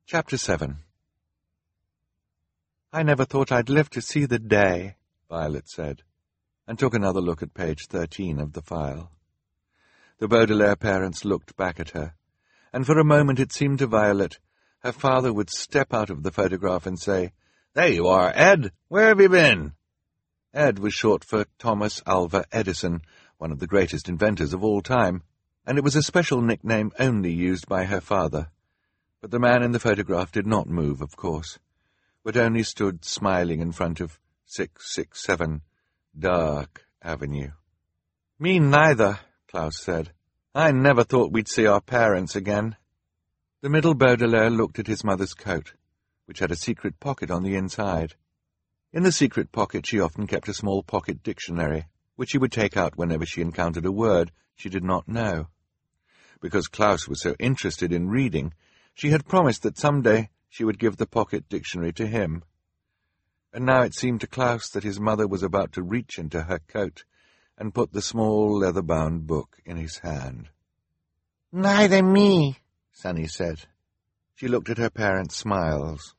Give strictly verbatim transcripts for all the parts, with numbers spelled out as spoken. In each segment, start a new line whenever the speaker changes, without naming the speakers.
Chapter seven. "I never thought I'd live to see the day," Violet said, and took another look at page thirteen of the file. The Baudelaire parents looked back at her, and for a moment it seemed to Violet her father would step out of the photograph and say, "There you are, Ed! Where have you been?" Ed was short for Thomas Alva Edison, one of the greatest inventors of all time, and it was a special nickname only used by her father. But the man in the photograph did not move, of course, but only stood smiling in front of six six seven Dark Avenue. "Me neither," Klaus said. "I never thought we'd see our parents again." The middle Baudelaire looked at his mother's coat, which had a secret pocket on the inside. In the secret pocket she often kept a small pocket dictionary, which she would take out whenever she encountered a word she did not know. Because Klaus was so interested in reading, she had promised that some day she would give the pocket dictionary to him. And now it seemed to Klaus that his mother was about to reach into her coat and put the small leather-bound book in his hand. "Neither me," Sunny said. She looked at her parents' smiles,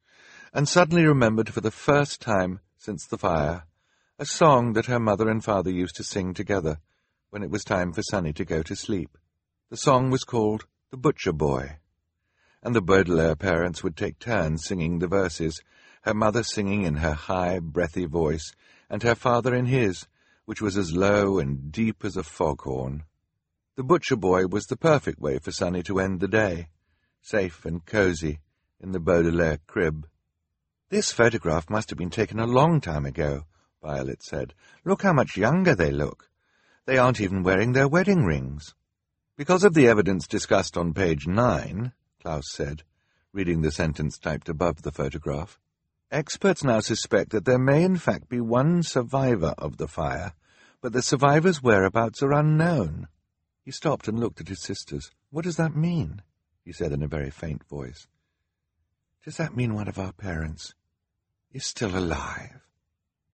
and suddenly remembered for the first time since the fire a song that her mother and father used to sing together when it was time for Sunny to go to sleep. The song was called The Butcher Boy, and the Baudelaire parents would take turns singing the verses, her mother singing in her high, breathy voice, and her father in his, which was as low and deep as a foghorn. The Butcher Boy was the perfect way for Sunny to end the day, safe and cosy, in the Baudelaire crib. "This photograph must have been taken a long time ago," Violet said. "Look how much younger they look. They aren't even wearing their wedding rings." "Because of the evidence discussed on page nine," Klaus said, reading the sentence typed above the photograph, "experts now suspect that there may in fact be one survivor of the fire, but the survivor's whereabouts are unknown." He stopped and looked at his sisters. "What does that mean?" he said in a very faint voice. "Does that mean one of our parents is still alive?"